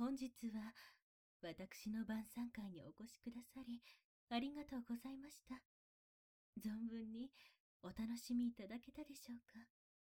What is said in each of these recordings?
本日は私の晩餐会にお越しくださり、ありがとうございました。存分にお楽しみいただけたでしょうか。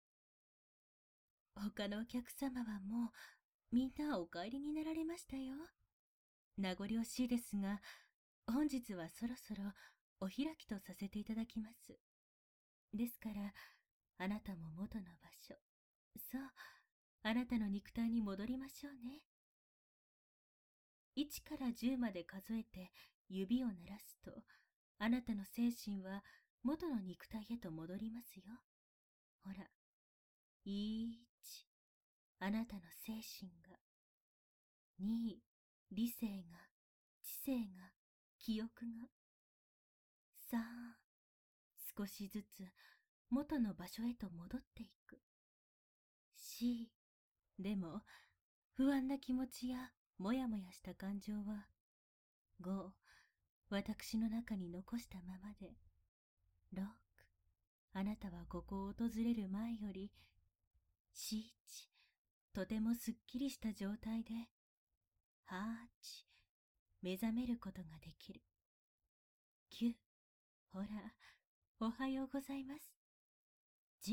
他のお客様はもうみんなお帰りになられましたよ。名残惜しいですが、本日はそろそろお開きとさせていただきます。ですから、あなたも元の場所、そう、あなたの肉体に戻りましょうね。1から10まで数えて指を鳴らすと、あなたの精神は元の肉体へと戻りますよ。ほら、1、あなたの精神が。2、理性が、知性が、記憶が。3、少しずつ元の場所へと戻っていく。4、でも、不安な気持ちやもやもやした感情は、5、私の中に残したままで。6、あなたはここを訪れる前より、7、とてもすっきりした状態で、8、目覚めることができる。9、ほら、おはようございます。10、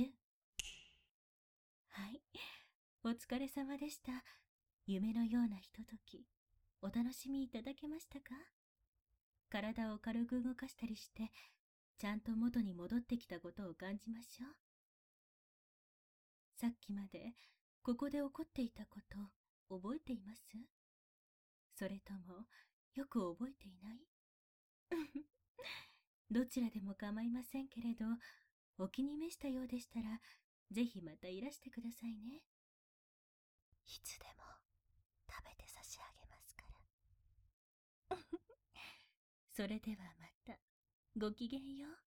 はい、お疲れ様でした。夢のようなひととき、お楽しみいただけましたか？体を軽く動かしたりして、ちゃんと元に戻ってきたことを感じましょう。さっきまでここで起こっていたこと覚えています？それともよく覚えていない？どちらでも構いませんけれど、お気に召したようでしたら、ぜひまたいらしてくださいね。いつでも食べて差し上げますから。それではまた、ごきげんよう。